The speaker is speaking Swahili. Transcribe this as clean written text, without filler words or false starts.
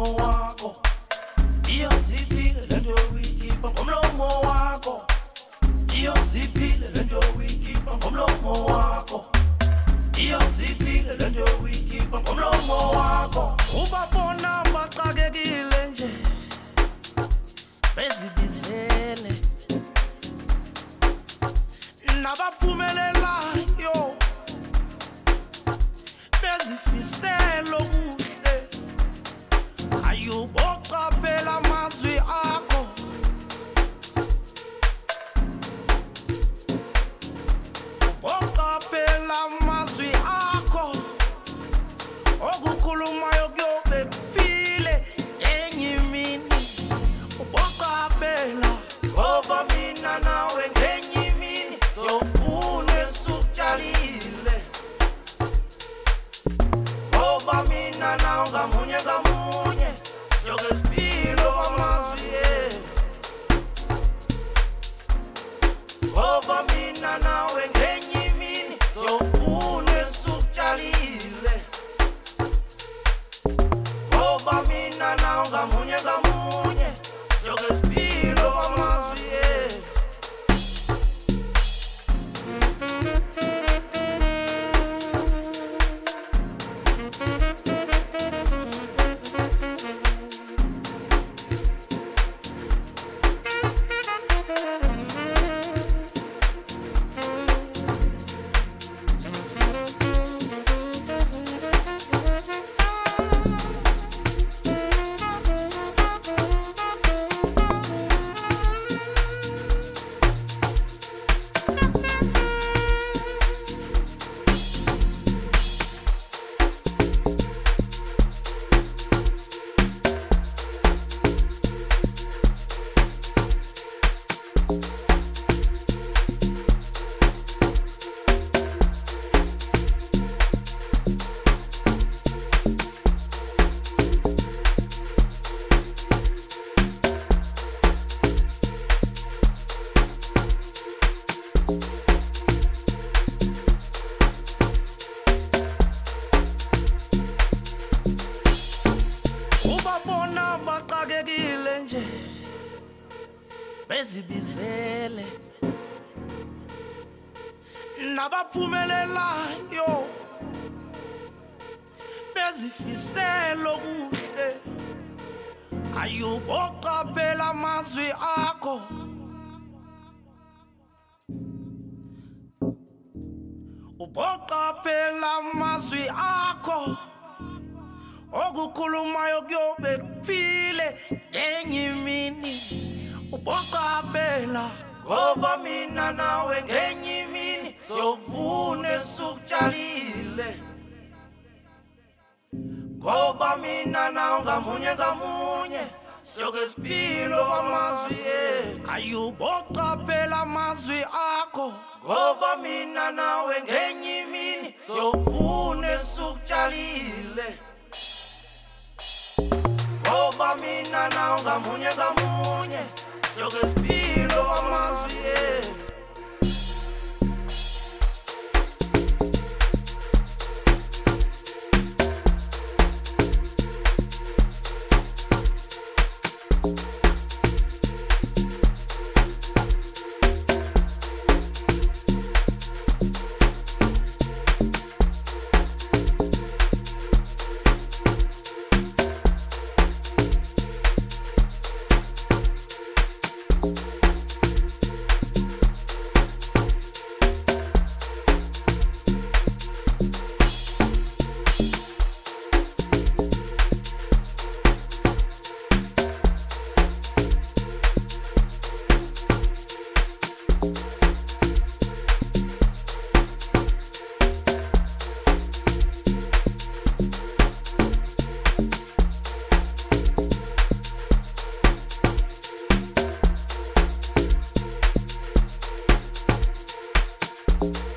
ngomlomo wako. Iyazipile lento uyikhipha ngomlomo wakho. Iyazipile lento uyikhipha ngomlomo wakho. Iyazipile lento uyikhipha ngomlomo wakho. Ubabona baxakekile nje bezibizele nabaphumelelayo bezifiselo kuhle ayuboqaphela amazwi akho boqaphela amazwi akho okukhulumayo kuyobe kufile enye imini uboqaphela ngoba mina nawe ngenye imini siyofuna esikutshalile ngoba mina nawe ngamunye ngamunye siyoke sipilo amazwi ngoba mina nawe ngenye imini siyofuna esikutshalile ngoba mina nawe ngamunye ngamunye siyoke sipilo amazwi ubabona baxakekile nje bezibizele nabaphumelelayo bezifiselo kuhle ayuboqaphela amazwi akho uboqaphela amazwi akho okukhulumayo kuyobe kufile ngenye imini uboqaphela ngoba mina nawe ngenye imini siyokuvuna esikutshalile ngoba mina nawe ngamunye ngamunye siyoke sipilo amazwi ayuboqaphela amazwi akho ngoba mina nawe ngenye imini siyokuvuna esikutshalile ngoba mina nawe ngamunye ngamunye siyoke sipilo amazwi you.